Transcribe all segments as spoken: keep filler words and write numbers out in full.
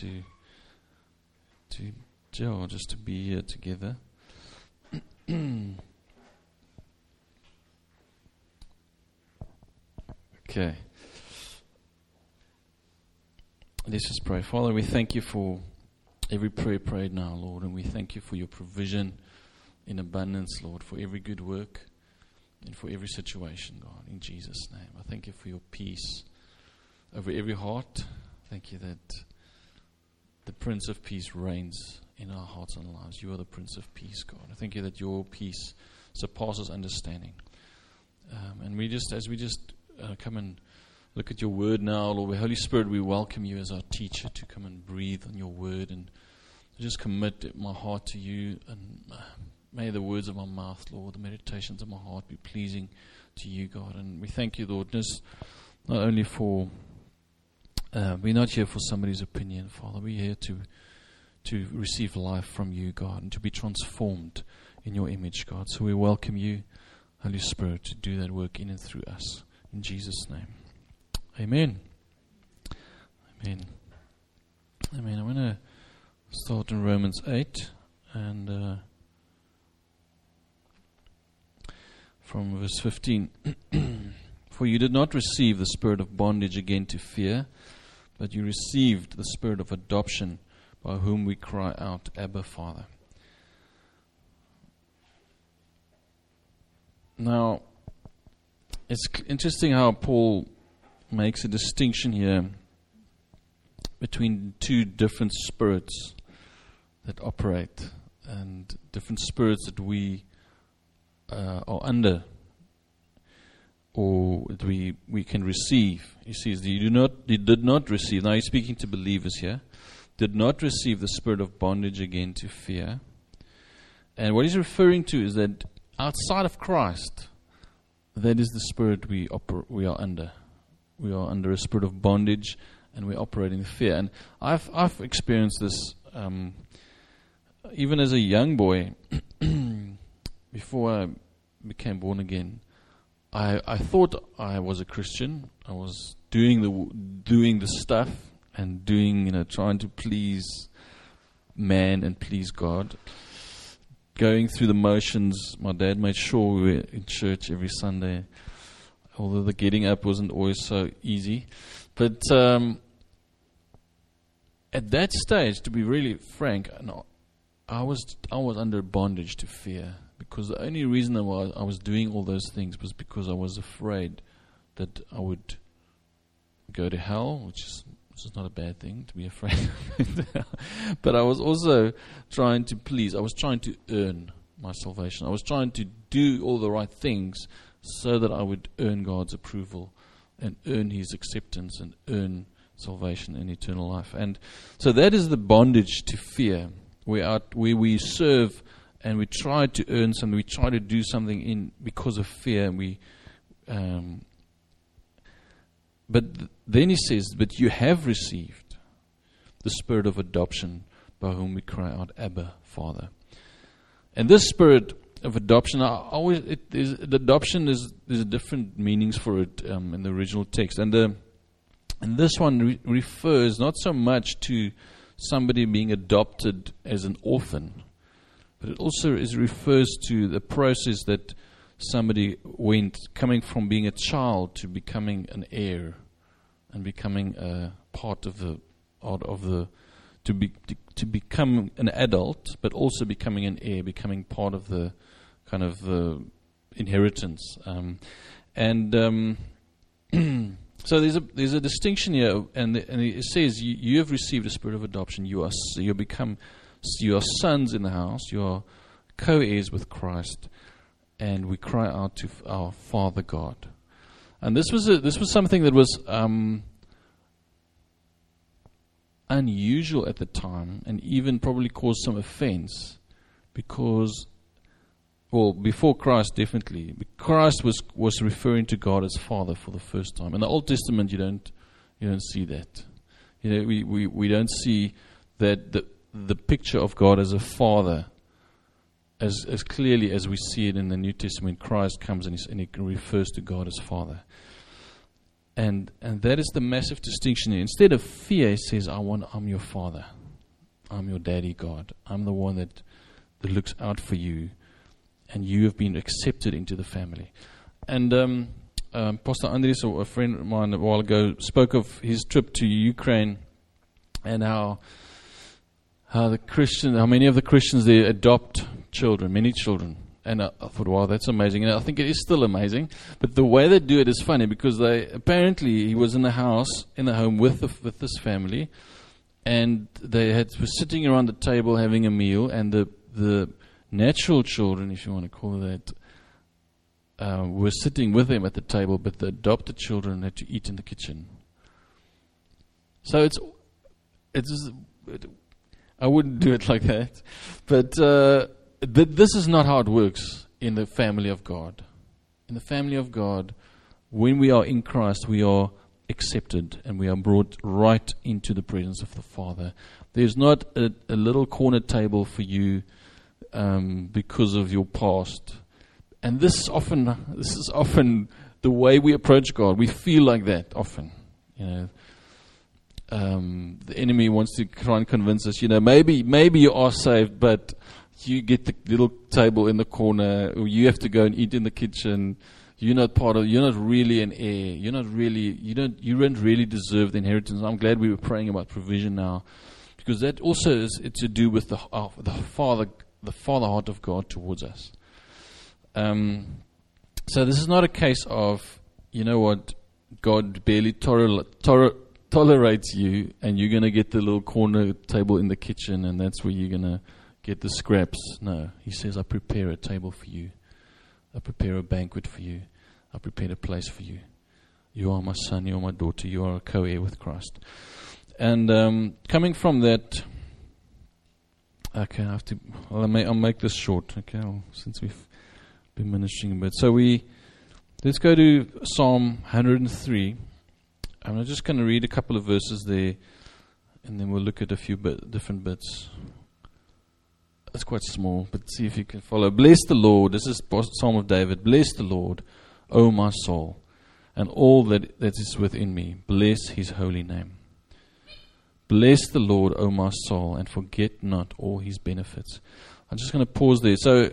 to to yeah, just to be here together. Okay. Let's just pray. Father, we thank you for every prayer prayed now, Lord, and we thank you for your provision in abundance, Lord, for every good work and for every situation, God, in Jesus' name. I thank you for your peace over every heart. Thank you that the Prince of Peace reigns in our hearts and lives. You are the Prince of Peace, God. I thank you that your peace surpasses understanding. Um, and we just, as we just uh, come and look at your word now, Lord, Holy Spirit, we welcome you as our teacher to come and breathe on your word and just commit my heart to you. And uh, may the words of my mouth, Lord, the meditations of my heart be pleasing to you, God. And we thank you, Lord, just not only for, uh, we're not here for somebody's opinion, Father. We're here to to receive life from you, God, and to be transformed in your image, God. So we welcome you, Holy Spirit, to do that work in and through us. In Jesus' name. Amen. Amen. Amen. I'm going to start in Romans eight and uh, from verse fifteen. For you did not receive the spirit of bondage again to fear, but you received the spirit of adoption, by whom we cry out, Abba, Father. Now, it's interesting how Paul makes a distinction here between two different spirits that operate and different spirits that we uh, are under or that we, we can receive. He says, you do not, you did not receive. Now he's speaking to believers here. Did not receive the spirit of bondage again to fear. And what he's referring to is that outside of Christ, that is the spirit we oper- we are under. We are under a spirit of bondage, and we operate in fear. And I've I've experienced this um, even as a young boy. Before I became born again, I I thought I was a Christian. I was doing the doing the stuff. And doing, you know, trying to please man and please God. Going through the motions. My dad made sure we were in church every Sunday. Although the getting up wasn't always so easy. But um, at that stage, to be really frank, no, I was I was under bondage to fear. Because the only reason I was, I was doing all those things was because I was afraid that I would go to hell, which is... Which is not a bad thing to be afraid of. But I was also trying to please. I was trying to earn my salvation. I was trying to do all the right things so that I would earn God's approval and earn His acceptance and earn salvation and eternal life. And so that is the bondage to fear, where, out, where we serve and we try to earn something. We try to do something in because of fear. And we... Um, But th- then he says, but you have received the spirit of adoption by whom we cry out, Abba, Father. And this spirit of adoption, I always it is, the adoption is there's different meanings for it um, in the original text. And the and this one re- refers not so much to somebody being adopted as an orphan, but it also is refers to the process that somebody went coming from being a child to becoming an heir and becoming a part of the of the to be to, to become an adult, but also becoming an heir, becoming part of the kind of the inheritance. Um, and um, so there's a there's a distinction here, and the, and it says you, you have received a spirit of adoption. You are you become you are sons in the house. You are co-heirs with Christ. And we cry out to our Father God. And this was a, this was something that was um, unusual at the time, and even probably caused some offense, because, well, before Christ, definitely, Christ was was referring to God as Father for the first time. In the Old Testament, you don't you don't see that. You know, we, we, we don't see that the the picture of God as a Father. As as clearly as we see it in the New Testament, Christ comes and, and he refers to God as Father. And and that is the massive distinction here. Instead of fear, he says, I want, I'm your father. I'm your daddy God. I'm the one that, that looks out for you. And you have been accepted into the family. And um, um, Pastor Andres, a friend of mine a while ago, spoke of his trip to Ukraine and how how the Christian, how many of the Christians there adopt children, many children. And I, I thought, wow, that's amazing. And I think it is still amazing. But the way they do it is funny because they apparently he was in the house, in the home with the, with this family, and they had were sitting around the table having a meal, and the the natural children, if you want to call it that, uh, were sitting with them at the table, but the adopted children had to eat in the kitchen. So it's it's it, I wouldn't do it like that, but. Uh, But this is not how it works in the family of God. In the family of God, when we are in Christ, we are accepted and we are brought right into the presence of the Father. There's not a, a little corner table for you um, because of your past. And this is often this is often the way we approach God. We feel like that often. You know, um, the enemy wants to try and convince us. You know, maybe maybe you are saved, but you get the little table in the corner, or you have to go and eat in the kitchen. You're not part of. You're not really an heir. You're not really. You don't. You don't really deserve the inheritance. I'm glad we were praying about provision now, because that also is to do with the uh, the father, the father heart of God towards us. Um. So this is not a case of, you know what, God barely tol- tol- tolerates you, and you're going to get the little corner table in the kitchen, and that's where you're going to get the scraps. No, he says, I prepare a table for you. I prepare a banquet for you. I prepare a place for you. You are my son, you are my daughter, you are a co-heir with Christ. And um, coming from that, okay, I have to, well, I'll, make, I'll make this short, okay, well, since we've been ministering a bit. So we, let's go to Psalm one oh three. I'm just going to read a couple of verses there, and then we'll look at a few bit, different bits. It's quite small, but see if you can follow. Bless the Lord. This is Psalm of David. Bless the Lord, O my soul, and all that, that is within me. Bless his holy name. Bless the Lord, O my soul, and forget not all his benefits. I'm just going to pause there. So,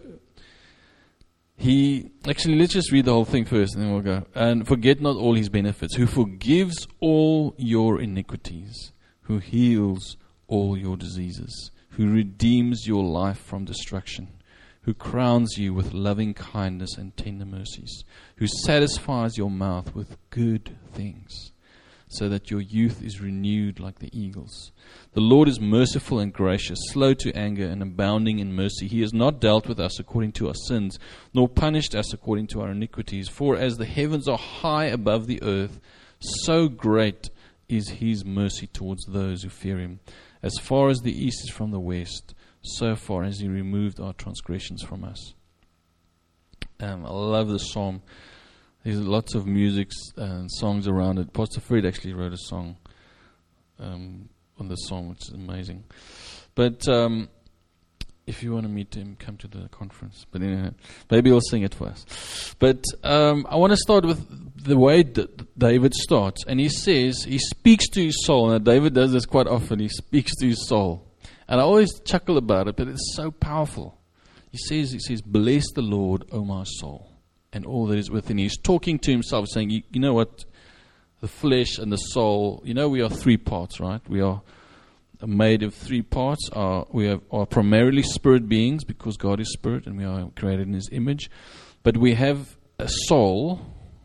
he, actually, let's just read the whole thing first, and then we'll go. And forget not all his benefits, who forgives all your iniquities, who heals all your diseases, who redeems your life from destruction, who crowns you with loving kindness and tender mercies, who satisfies your mouth with good things, so that your youth is renewed like the eagles. The Lord is merciful and gracious, slow to anger and abounding in mercy. He has not dealt with us according to our sins, nor punished us according to our iniquities. For as the heavens are high above the earth, so great is his mercy towards those who fear him. As far as the east is from the west, so far has he removed our transgressions from us. Um, I love this psalm. There's lots of music and songs around it. Pastor Fred actually wrote a song um, on this song, which is amazing. But um, if you want to meet him, come to the conference. But anyway, maybe he'll sing it for us. But um, I want to start with the way that David starts. And he says, he speaks to his soul. Now, David does this quite often. He speaks to his soul. And I always chuckle about it, but it's so powerful. He says, he says, bless the Lord, O my soul, and all that is within you. He's talking to himself, saying, you, you know what? The flesh and the soul, you know we are three parts, right? We are made of three parts. Are, we have, are primarily spirit beings because God is spirit and we are created in his image. But we have a soul,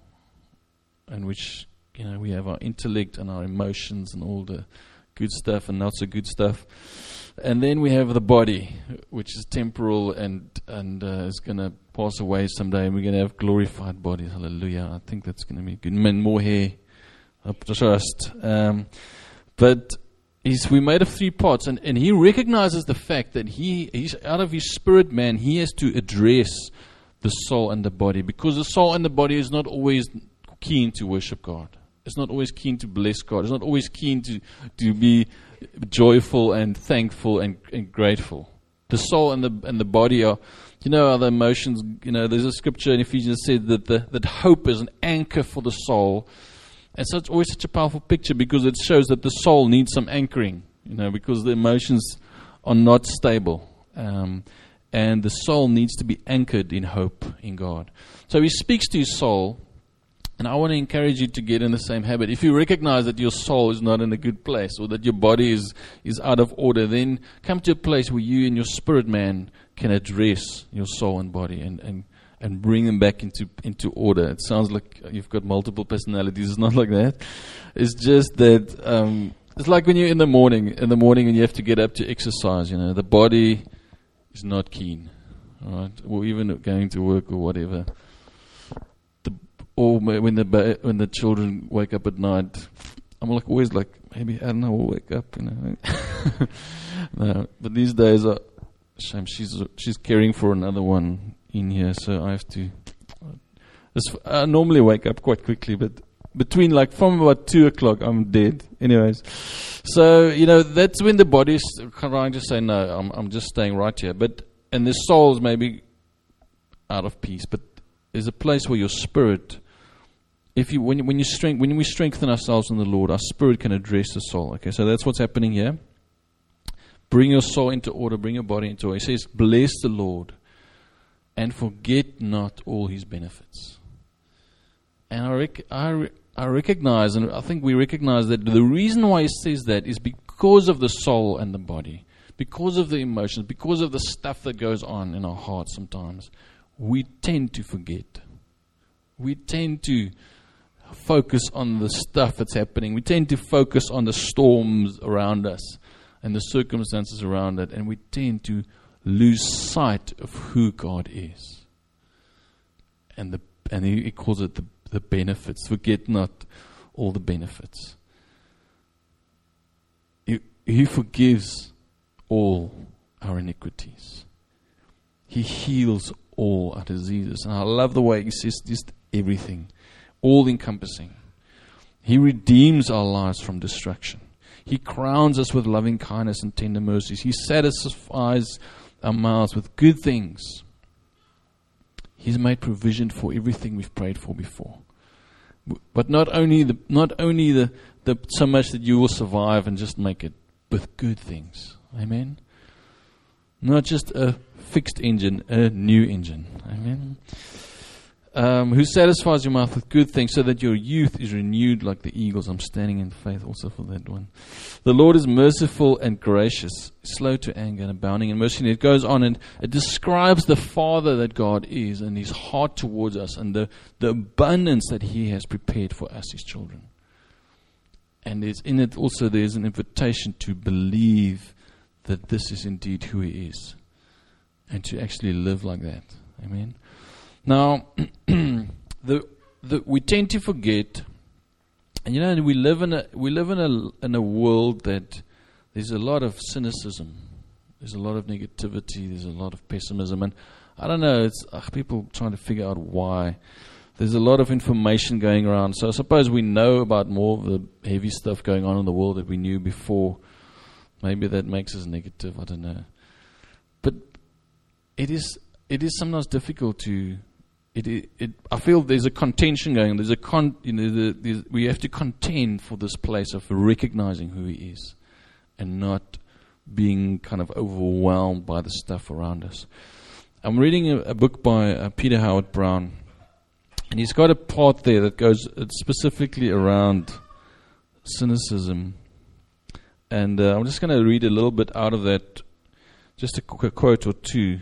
in which, you know, we have our intellect and our emotions and all the good stuff and not so good stuff. And then we have the body, which is temporal and and uh, is going to pass away someday, and we're going to have glorified bodies. Hallelujah. I think that's going to be good. And more hair, I trust. Um, but he's, we're made of three parts, and, and he recognizes the fact that he he's out of his spirit man, he has to address the soul and the body, because the soul and the body is not always keen to worship God. It's not always keen to bless God. It's not always keen to, to be joyful and thankful and, and grateful. The soul and the and the body are, you know, are the emotions. You know, there's a scripture in Ephesians that said that the, that hope is an anchor for the soul, And so it's always such a powerful picture because it shows that the soul needs some anchoring, you know, because the emotions are not stable. Um, and the soul needs to be anchored in hope in God. So he speaks to his soul, and I want to encourage you to get in the same habit. If you recognize that your soul is not in a good place or that your body is, is out of order, then come to a place where you and your spirit man can address your soul and body and, and and bring them back into into order. It sounds like you've got multiple personalities. It's not like that. It's just that um, it's like when you're in the morning, in the morning and you have to get up to exercise. You know, the body is not keen, all right, or even going to work or whatever. The, or when the ba- when the children wake up at night, I'm like always like maybe Anna will wake up. You know, no, but these days, uh, shame she's she's caring for another one in here, so I have to. I normally wake up quite quickly, but between like from about two o'clock, I'm dead. Anyways, so you know that's when the body's trying to say no. I'm I'm just staying right here, but and the soul's maybe out of peace. But there's a place where your spirit, if you when when you strength when we strengthen ourselves in the Lord, our spirit can address the soul. Okay, so that's what's happening here. Bring your soul into order. Bring your body into order. He says, "Bless the Lord, and forget not all His benefits." And I, rec- I, re- I recognize, and I think we recognize that the reason why he says that is because of the soul and the body, because of the emotions, because of the stuff that goes on in our hearts sometimes. We tend to forget. We tend to focus on the stuff that's happening. We tend to focus on the storms around us and the circumstances around it, and we tend to lose sight of who God is. And the and he, he calls it the, the benefits. Forget not all the benefits. He, he forgives all our iniquities. He heals all our diseases. And I love the way he says just everything, all encompassing. He redeems our lives from destruction. He crowns us with loving kindness and tender mercies. He satisfies our mouths with good things. He's made provision for everything we've prayed for before. But not only the not only the, the so much that you will survive and just make it, with good things. Amen. Not just a fixed engine, a new engine. Amen. Um, who satisfies your mouth with good things so that your youth is renewed like the eagles. I'm standing in faith also for that one. The Lord is merciful and gracious, slow to anger and abounding in mercy. And it goes on and it describes the Father that God is and His heart towards us and the, the abundance that He has prepared for us, His children. And there's, in it also there's an invitation to believe that this is indeed who He is and to actually live like that. Amen. Now, the, the we tend to forget, and you know, we live in a we live in a in a world that there's a lot of cynicism, there's a lot of negativity, there's a lot of pessimism, and I don't know, it's uh, people trying to figure out why. There's a lot of information going around, so I suppose we know about more of the heavy stuff going on in the world that we knew before. Maybe that makes us negative. I don't know, but it is it is sometimes difficult to. It, it, it, I feel there's a contention going. There's a con, you know, the, the, we have to contend for this place of recognizing who He is, and not being kind of overwhelmed by the stuff around us. I'm reading a, a book by uh, Peter Howard Brown, and he's got a part there that goes specifically around cynicism, and uh, I'm just going to read a little bit out of that, just a quick quote or two.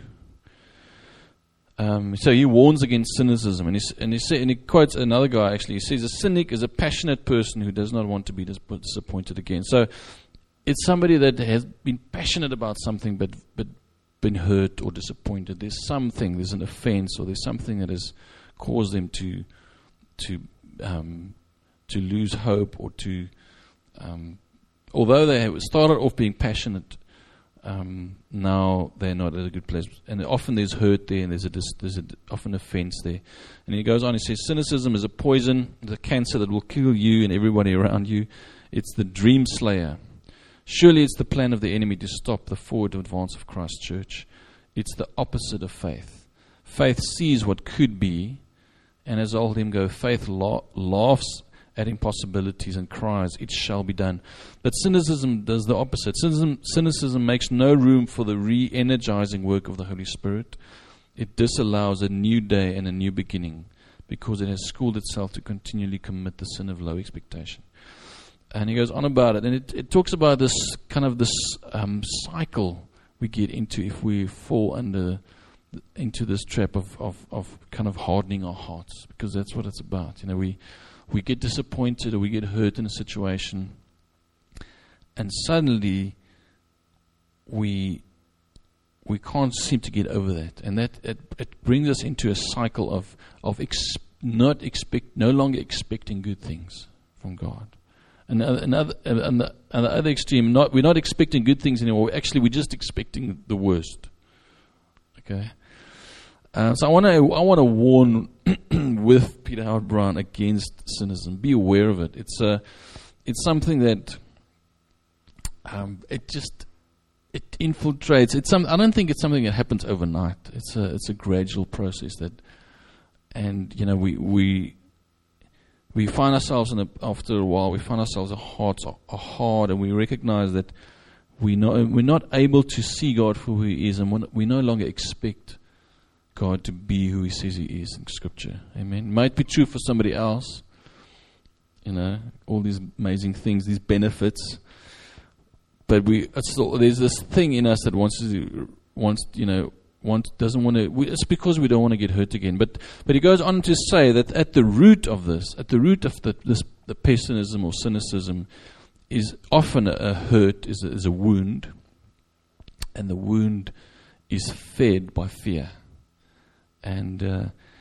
Um, so he warns against cynicism, and he, and, he say, and he quotes another guy actually. He says, a cynic is a passionate person who does not want to be dis- disappointed again. So it's somebody that has been passionate about something but, but been hurt or disappointed. There's something, there's an offense, or there's something that has caused them to to um, to lose hope, or to, um, although they have started off being passionate, Um, now they're not at a good place, and often there's hurt there, and there's a dis- there's a, often offense there. And he goes on. He says, "Cynicism is a poison, it's a cancer that will kill you and everybody around you. It's the dream slayer. Surely it's the plan of the enemy to stop the forward advance of Christ's church. It's the opposite of faith. Faith sees what could be, and as old hymn go, faith la- laughs adding possibilities and cries, "It shall be done." But cynicism does the opposite. Cynicism, cynicism makes no room for the re-energizing work of the Holy Spirit. It disallows a new day and a new beginning because it has schooled itself to continually commit the sin of low expectation. And he goes on about it, and it, it talks about this kind of this um, cycle we get into if we fall under into this trap of, of, of kind of hardening our hearts, because that's what it's about. You know, we we get disappointed or we get hurt in a situation, and suddenly we we can't seem to get over that, and that it, it brings us into a cycle of of ex- not expect no longer expecting good things from God. And another, and the, and the other extreme, not we're not expecting good things anymore. Actually, we're just expecting the worst. Okay, uh, so I want to I want to warn with Peter Howard Brown against cynicism. Be aware of it. It's a it's something that um, it just it infiltrates. It's some. I don't think it's something that happens overnight. It's a it's a gradual process that, and you know we we. We find ourselves, in a, after a while, we find ourselves, our hearts are, are hard, and we recognize that we know, we're not able to see God for who He is, and we're, we no longer expect God to be who He says He is in Scripture. Amen. It might be true for somebody else, you know, all these amazing things, these benefits, but we it's still, there's this thing in us that wants to, wants, you know, Want, doesn't want to. We, it's because we don't want to get hurt again. But but he goes on to say that at the root of this, at the root of the this, the pessimism or cynicism, is often a, a hurt, is a, is a wound, and the wound is fed by fear, and uh,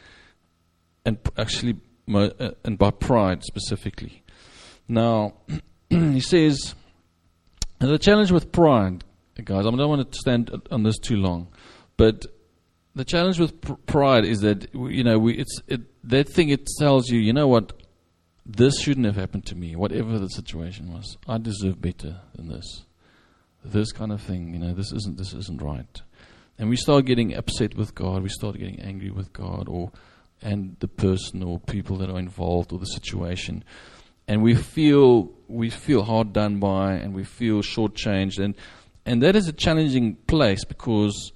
and actually mo- uh, and by pride specifically. Now he says, and the challenge with pride, guys. I don't want to stand on this too long. But the challenge with pr- pride is that, you know, we, it's it, that thing, it tells you, you know what, this shouldn't have happened to me, whatever the situation was. I deserve better than this. This kind of thing, you know, this isn't this isn't right. And we start getting upset with God, we start getting angry with God or and the person or people that are involved or the situation. And we feel we feel hard done by, and we feel shortchanged, and and that is a challenging place, because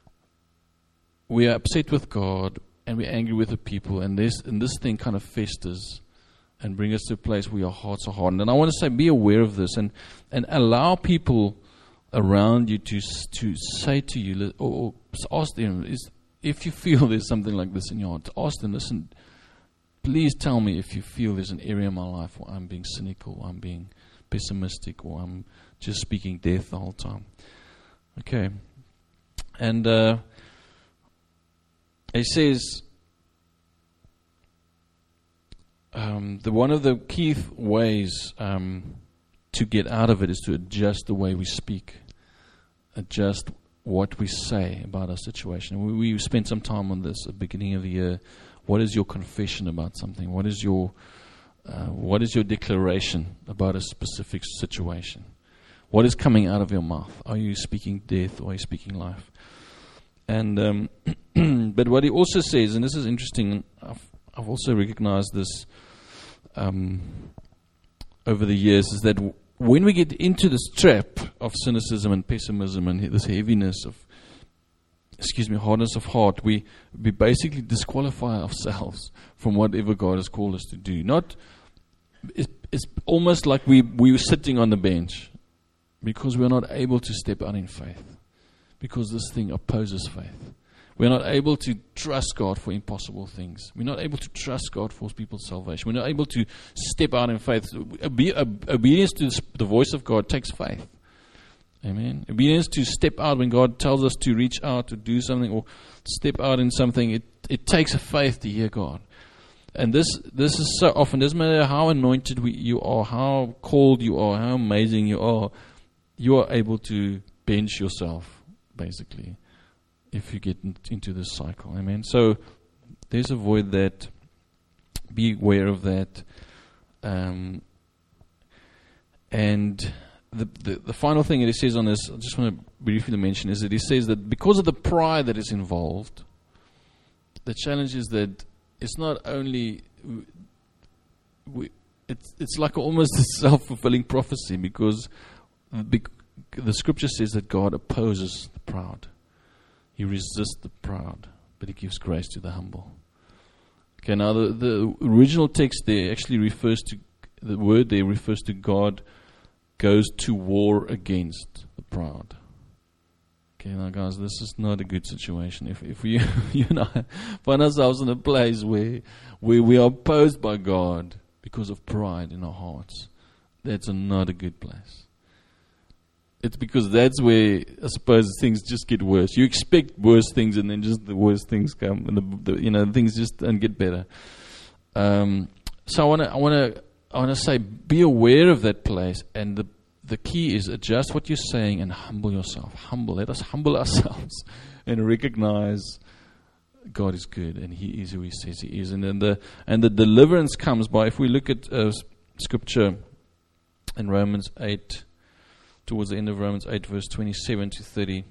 we are upset with God and we're angry with the people, and this and this thing kind of festers and brings us to a place where our hearts are hardened. And I want to say, be aware of this, and, and allow people around you to to say to you, or, or ask them, is, if you feel there's something like this in your heart, ask them, listen, please tell me if you feel there's an area in my life where I'm being cynical, I'm being pessimistic, or I'm just speaking death the whole time. Okay. And uh It says, um, the one of the key th- ways um, to get out of it is to adjust the way we speak, adjust what we say about our situation. We, we spent some time on this at the beginning of the year. What is your confession about something? What is your uh, what is your declaration about a specific situation? What is coming out of your mouth? Are you speaking death or are you speaking life? And um, but what he also says, and this is interesting, I've, I've also recognized this um, over the years, is that w- when we get into this trap of cynicism and pessimism and he- this heaviness of, excuse me, hardness of heart, we we basically disqualify ourselves from whatever God has called us to do. Not, it's, it's almost like we we were sitting on the bench because we're not able to step out in faith. Because this thing opposes faith. We're not able to trust God for impossible things. We're not able to trust God for people's salvation. We're not able to step out in faith. Obe- obedience to the voice of God takes faith. Amen. Obedience to step out when God tells us to reach out, to do something, or step out in something, it, it takes a faith to hear God. And this this is so often, doesn't matter how anointed we, you are, how called you are, how amazing you are, you are able to bench yourself, basically, if you get in, into this cycle. Amen. So there's avoid that. Be aware of that. Um, and the, the the final thing that he says on this, I just want to briefly mention, is that he says that because of the pride that is involved, the challenge is that it's not only we, it's it's like almost a self-fulfilling prophecy, because the, the scripture says that God opposes the proud. He resists the proud, but he gives grace to the humble. Okay, now the, the original text there actually refers to, the word there refers to God goes to war against the proud. Okay, now guys, this is not a good situation. If if we, you and I find ourselves in a place where, where we are opposed by God because of pride in our hearts, that's a, not a good place. It's because that's where, I suppose, things just get worse. You expect worse things, and then just the worst things come, and the, the you know things just don't get better. Um, so I want to I want to I want to say, be aware of that place, and the the key is adjust what you're saying and humble yourself. Humble. Let us humble ourselves and recognize God is good, and He is who He says He is. And then the and the deliverance comes by, if we look at uh, scripture in Romans eight. Towards the end of Romans eight, verse twenty-seven to thirty.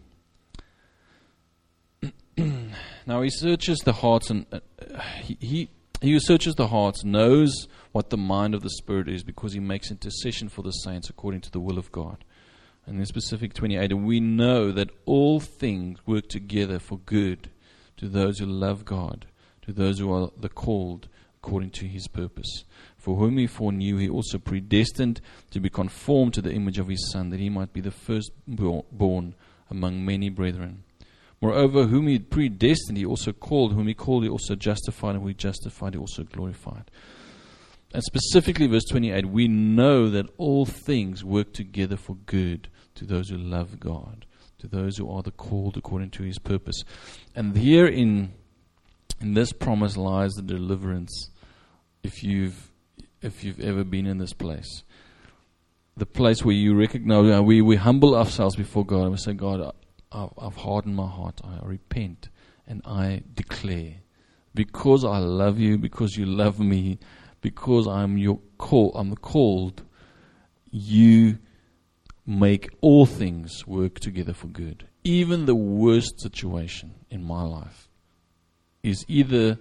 Now he searches the hearts, and uh, he, he he who searches the hearts knows what the mind of the Spirit is, because he makes intercession for the saints according to the will of God. And in specific twenty-eight, and we know that all things work together for good to those who love God, to those who are the called according to His purpose. For whom He foreknew, He also predestined to be conformed to the image of His Son, that He might be the firstborn among many brethren. Moreover, whom He predestined, He also called. Whom He called, He also justified. And whom He justified, He also glorified. And specifically, verse twenty-eight, we know that all things work together for good to those who love God, to those who are the called according to His purpose. And here in in this promise lies the deliverance. If you've if you've ever been in this place, the place where you recognize, uh, we, we humble ourselves before God, and we say, God, I, I've hardened my heart, I repent, and I declare, because I love you, because you love me, because I'm your call, I'm called, you make all things work together for good. Even the worst situation in my life is either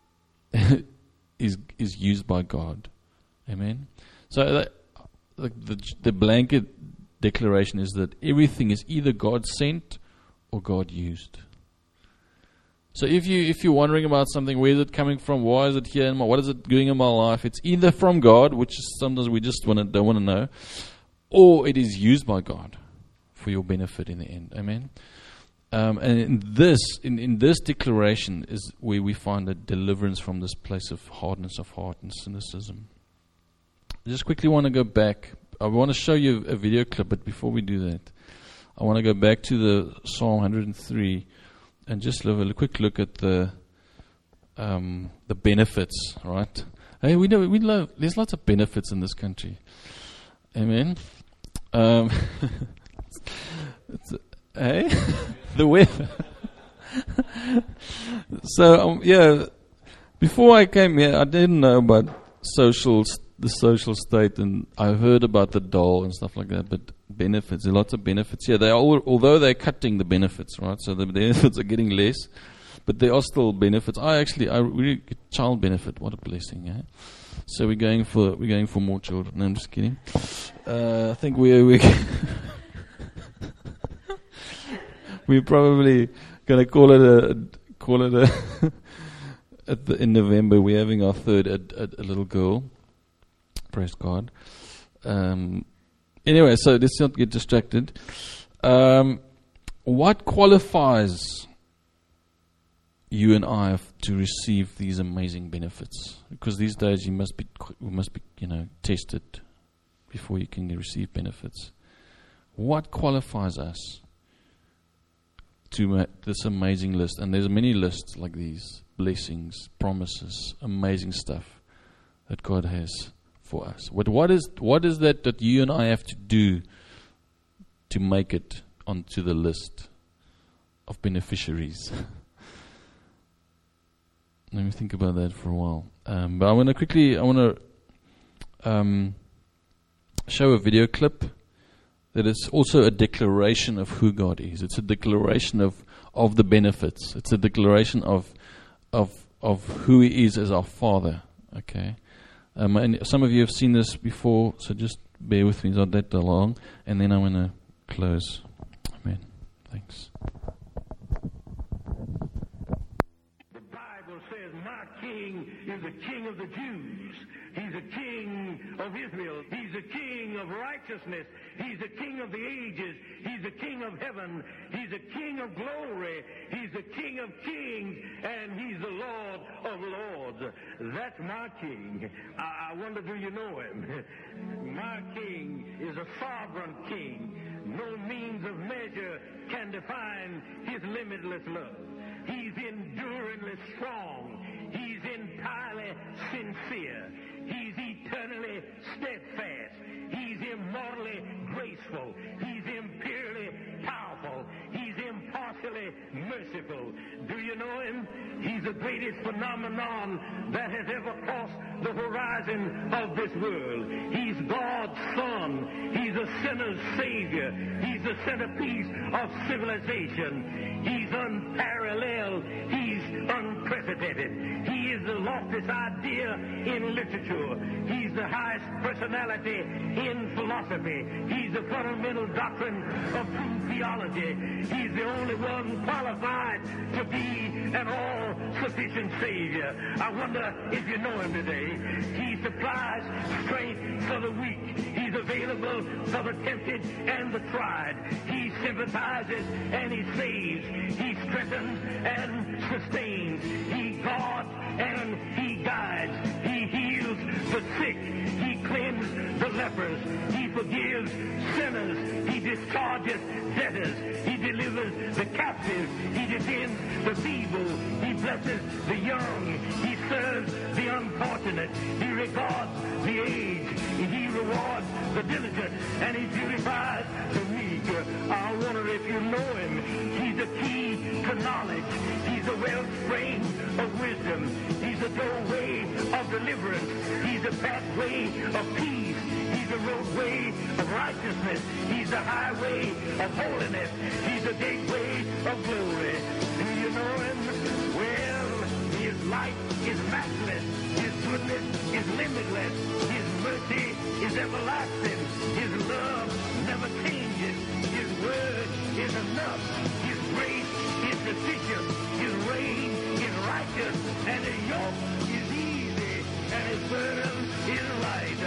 is is used by God. Amen. So that, the, the the blanket declaration is that everything is either God sent or God used. So if you if you're wondering about something, where is it coming from? Why is it here? In my, what is it doing in my life? It's either from God, which is sometimes we just want to don't want to know, or it is used by God for your benefit in the end. Amen. Um, and in this in, in this declaration is where we find a deliverance from this place of hardness of heart and cynicism. I just quickly want to go back. I want to show you a video clip, but before we do that, I want to go back to the Psalm one hundred three and just have a quick look at the um, the benefits. Right? Hey, we know we love. There's lots of benefits in this country. Amen. Um, it's, hey, the weather. So um, yeah, before I came here, I didn't know about social. St- the social state, and I heard about the dole and stuff like that, but benefits, there are lots of benefits. Yeah, they are all, although they're cutting the benefits, right? So the benefits are getting less, but there are still benefits. I actually, I really get child benefit. What a blessing, eh? So we're going for we're going for more children. No, I'm just kidding. Uh, I think we're we we're probably gonna call it a call it a. At the, in November, we're having our third a, a, a little girl. Praise God. Um, anyway, so let's not get distracted. Um, what qualifies you and I f- to receive these amazing benefits? Because these days you must be, you must be, you know, tested before you can receive benefits. What qualifies us to ma- this amazing list? And there's many lists like these: blessings, promises, amazing stuff that God has for us. What what is what is that that you and I have to do to make it onto the list of beneficiaries? Let me think about that for a while. Um, but I want to quickly I want to um, show a video clip that is also a declaration of who God is. It's a declaration of of the benefits. It's a declaration of of of who He is as our Father. Okay. Um, and some of you have seen this before, so just bear with me, it's not that long, and then I'm going to close. Amen. Thanks. The Bible says, my king is the king of the Jews. He's a king of Israel. He's a king of righteousness. He's a king of the ages. He's a king of heaven. He's a king of glory. He's a king of kings. And he's the Lord of lords. That's my king. I, I wonder, do you know him? My king is a sovereign king. No means of measure can define his limitless love. He's enduringly strong. He's entirely sincere. He's eternally steadfast. He's immortally graceful. He's imperially powerful. He's impartially merciful. Do you know him? He's the greatest phenomenon that has ever crossed the horizon of this world. He's God's Son. He's a sinner's Savior. He's the centerpiece of civilization. He's unparalleled. He's unprecedented. He is the loftiest idea in literature. He's the highest personality in philosophy. He's the fundamental doctrine of true theology. He's the only one qualified to be an all-sufficient Savior. I wonder if you know him today. He supplies strength for the weak. He's available for the tempted and the tried. He sympathizes and he saves. He strengthens and sustains. He guards and he guides. He heals the sick. He cleanses the lepers. He forgives sinners. He discharges debtors. He delivers the captive. He defends the feeble. He blesses the young. He serves the unfortunate. He regards the aged. He rewards the diligent. And he beautifies the meek. I wonder if you know him. He's the key to knowledge. He's the wellspring of wisdom. He's the doorway of deliverance. He's the pathway of peace. He's the roadway of righteousness. He's the highway of holiness. He's the gateway of glory. Do you know him? Well, his light is matchless. His goodness is limitless. His mercy is everlasting. His love never changes. His word is enough. His grace is sufficient. His reign is righteous. And his yoke is easy. And his burden is light.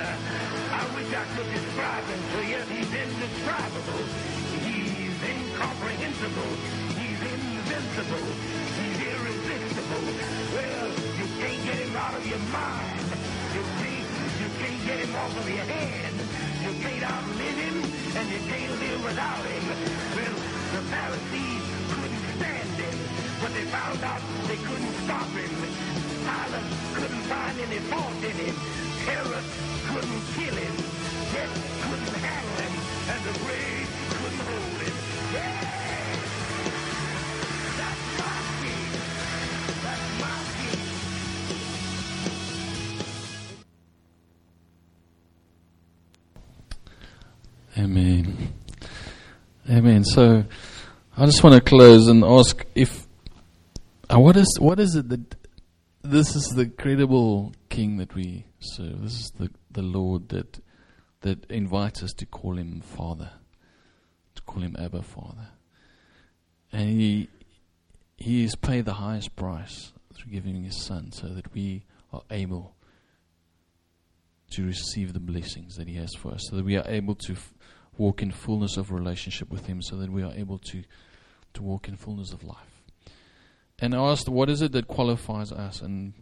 I wish I could describe him to you. He's indescribable. He's incomprehensible. He's invincible. He's irresistible. Well, you can't get him out of your mind. You can't, you can't get him off of your head. You can't outlive him, and you can't live without him. Well, the Pharisees couldn't stand him, but they found out they couldn't stop him. Pilate couldn't find any fault in him. Herod couldn't kill him. Death couldn't handle him, and the grave couldn't hold him. Yeah! That's my king. That's my king. Amen. Amen. So I just want to close and ask if uh, what is what is it that this is the credible King that we serve. This is the, the Lord that that invites us to call him Father, to call him Abba Father. And he he has paid the highest price through giving his Son so that we are able to receive the blessings that he has for us, so that we are able to f- walk in fullness of relationship with him, so that we are able to, to walk in fullness of life. And I asked, what is it that qualifies us? And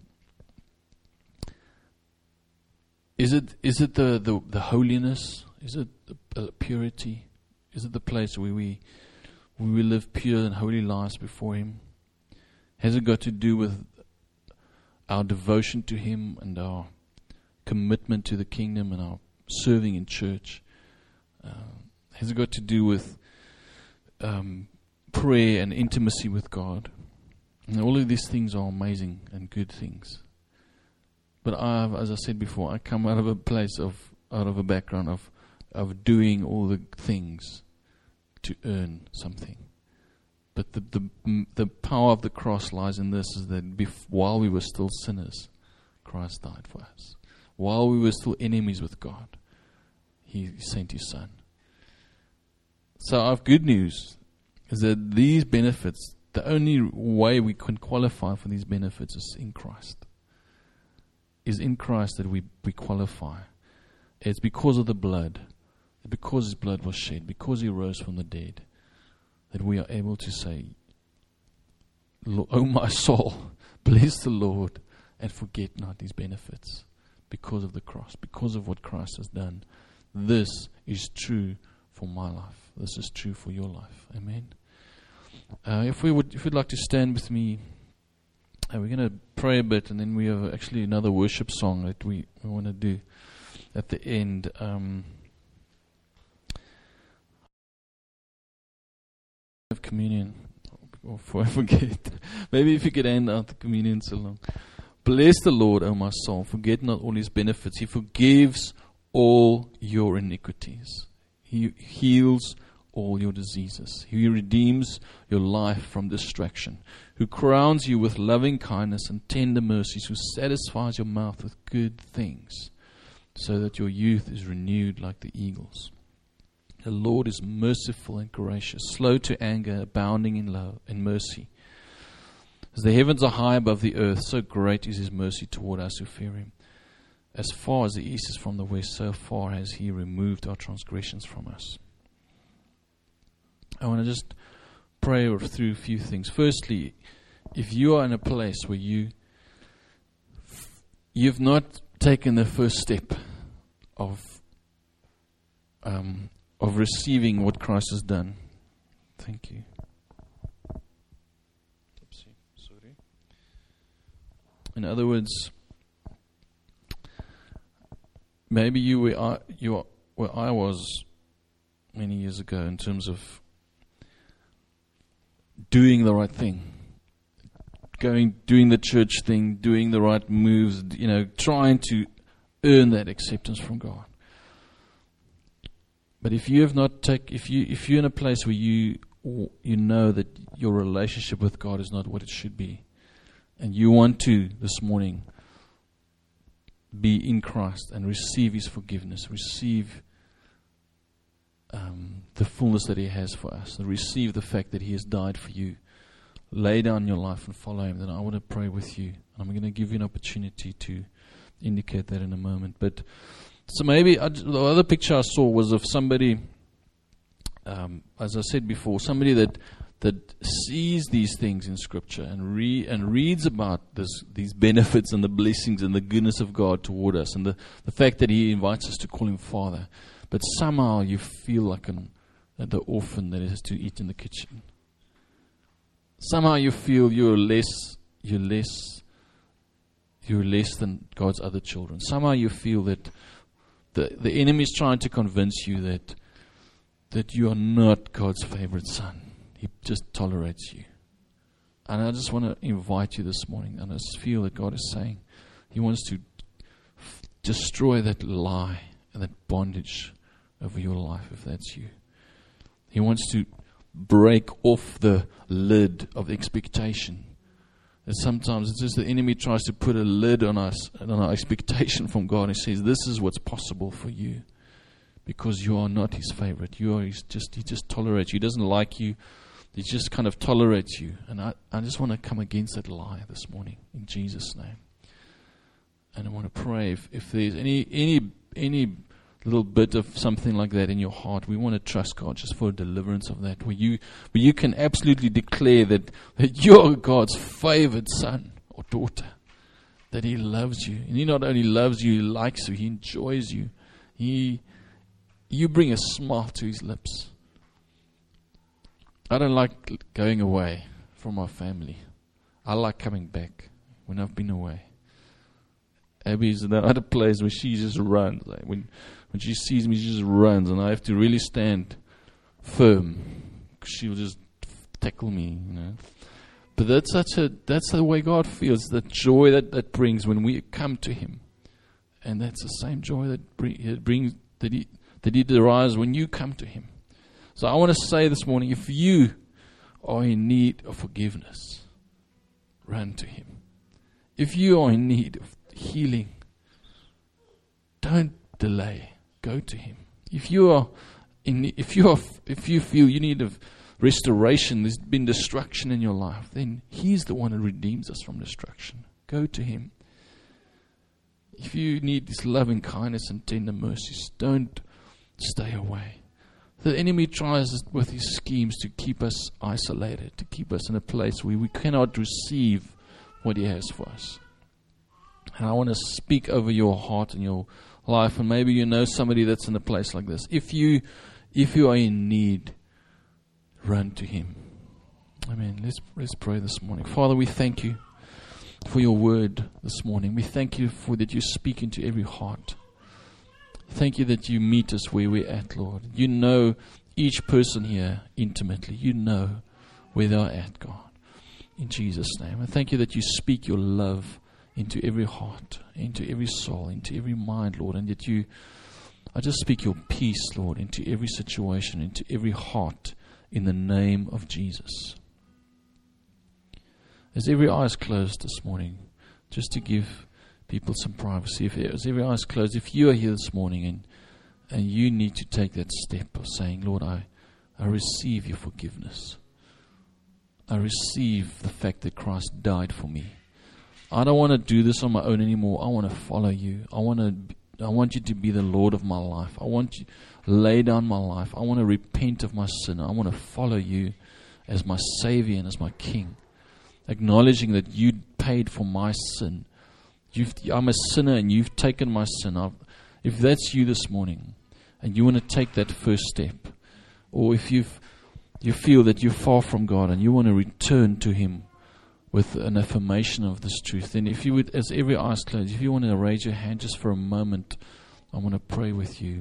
is it is it the, the, the holiness? Is it the uh, purity? Is it the place where we where we live pure and holy lives before him? Has it got to do with our devotion to him and our commitment to the kingdom and our serving in church? Uh, has it got to do with um, prayer and intimacy with God? And all of these things are amazing and good things. But I, as I said before, I come out of a place of, out of a background of, of doing all the things to earn something. But the the the power of the cross lies in this: is that bef- while we were still sinners, Christ died for us. while we were still enemies with God, He sent His Son. So our good news is that these benefits, the only way we can qualify for these benefits is in Christ. Is in Christ that we, we qualify. It's because of the blood, because His blood was shed, because He rose from the dead, that we are able to say, "Oh my soul, bless the Lord, and forget not His benefits," because of the cross, because of what Christ has done. This is true for my life. This is true for your life. Amen. Uh, if we would, if you'd like to stand with me, uh, we're going to pray a bit, and then we have actually another worship song that we, we want to do at the end. Um, of communion, or before I forget, maybe if you could hand out the communion so long. Bless the Lord, O my soul. Forget not all His benefits. He forgives all your iniquities. He heals all your diseases. He redeems your life from distraction. Who crowns you with loving kindness and tender mercies. Who satisfies your mouth with good things, so that your youth is renewed like the eagles. The Lord is merciful and gracious, slow to anger, abounding in love and mercy. As the heavens are high above the earth, so great is His mercy toward us who fear Him. As far as the east is from the west, so far has He removed our transgressions from us. I want to just pray through a few things. Firstly, if you are in a place where you you've not taken the first step of um, of receiving what Christ has done, thank you. Oopsie, sorry. In other words, maybe you were I, you are where I was many years ago in terms of doing the right thing, going, doing the church thing, doing the right moves, you know, trying to earn that acceptance from God. But if you have not take, if you if you're in a place where you you know that your relationship with God is not what it should be, and you want to this morning be in Christ and receive His forgiveness, receive um, the fullness that He has for us, and receive the fact that He has died for you, lay down your life and follow Him, then I want to pray with you. And I'm going to give you an opportunity to indicate that in a moment. But so maybe I, the other picture I saw was of somebody, um, as I said before, somebody that that sees these things in Scripture and re, and reads about this, these benefits and the blessings and the goodness of God toward us, and the, the fact that He invites us to call Him Father. But somehow you feel like an, the orphan that has to eat in the kitchen. Somehow you feel you're less, you're less, you're less than God's other children. Somehow you feel that the the enemy is trying to convince you that that you are not God's favorite son. He just tolerates you. And I just want to invite you this morning, and I just feel that God is saying He wants to f- destroy that lie and that bondage over your life, if that's you. He wants to break off the lid of expectation. And sometimes it's just the enemy tries to put a lid on us and on our expectation from God. He says, this is what's possible for you, because you are not His favorite. You are his just He just tolerates you. He doesn't like you. He just kind of tolerates you. And I, I just want to come against that lie this morning in Jesus' name. And I want to pray if, if there's any any any little bit of something like that in your heart, we want to trust God just for a deliverance of that, where you where you can absolutely declare that, that you're God's favored son or daughter, that He loves you. And He not only loves you, He likes you, He enjoys you. He you bring a smile to His lips. I don't like going away from my family. I like coming back when I've been away. Abby's in another place where she just runs. Like when when she sees me, she just runs, and I have to really stand firm, 'cause she'll just tackle me, you know. But that's such a that's the way God feels. The joy that, that brings when we come to Him, and that's the same joy that bring, it brings that He that He derives when you come to Him. So I want to say this morning, if you are in need of forgiveness, run to Him. If you are in need of healing, Don't delay. Go to Him. If you are in, if you are, if you feel you need a restoration, there's been destruction in your life, then He's the one who redeems us from destruction. Go to Him. If you need this loving kindness and tender mercies, don't stay away. The enemy tries with his schemes to keep us isolated, to keep us in a place where we cannot receive what He has for us. And I want to speak over your heart and your life, and maybe you know somebody that's in a place like this. If you, if you are in need, run to Him. Amen. Let's let's pray this morning. Father, we thank You for Your word this morning. We thank You for that You speak into every heart. Thank You that You meet us where we're at, Lord. You know each person here intimately. You know where they're at, God. In Jesus' name. And thank You that You speak Your love into every heart, into every soul, into every mind, Lord. And that You, I just speak Your peace, Lord, into every situation, into every heart, in the name of Jesus. As every eye is closed this morning, just to give people some privacy, if as every eye is closed, if you are here this morning and and you need to take that step of saying, Lord, I, I receive Your forgiveness. I receive the fact that Christ died for me. I don't want to do this on my own anymore. I want to follow You. I want to I want You to be the Lord of my life. I want You to lay down my life. I want to repent of my sin. I want to follow You as my Savior and as my King. Acknowledging that You paid for my sin. You've, I'm a sinner and You've taken my sin. I've, if that's you this morning and you want to take that first step, or if you've, you feel that you're far from God and you want to return to Him with an affirmation of this truth, then if you would, as every eye is closed, if you want to raise your hand just for a moment, I want to pray with you.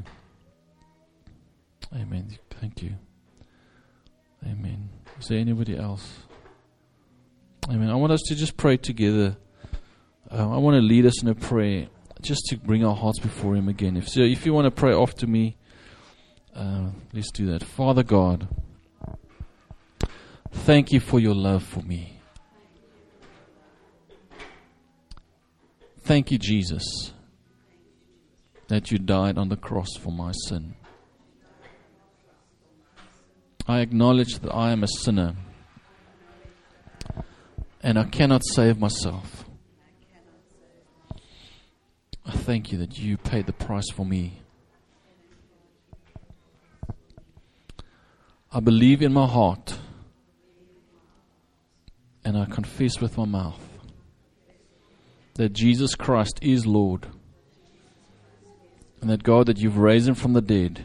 Amen. Thank you. Amen. Is there anybody else? Amen. I want us to just pray together. Uh, I want to lead us in a prayer just to bring our hearts before Him again. If so, if you want to pray after me, uh, let's do that. Father God, thank You for Your love for me. Thank You, Jesus, that You died on the cross for my sin. I acknowledge that I am a sinner and I cannot save myself. I thank You that You paid the price for me. I believe in my heart and I confess with my mouth that Jesus Christ is Lord, and that God, that You've raised Him from the dead,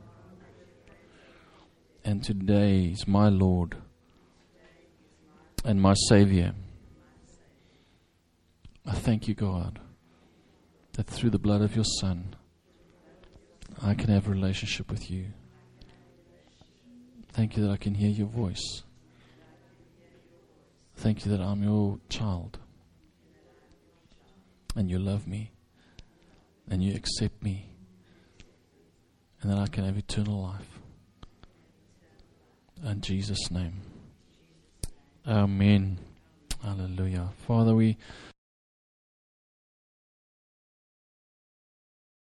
and today is my Lord and my Savior. I thank You, God, that through the blood of Your Son, I can have a relationship with You. Thank You that I can hear Your voice. Thank You that I'm Your child, and You love me, and You accept me, and that I can have eternal life. In Jesus' name. Amen. Hallelujah. Father, we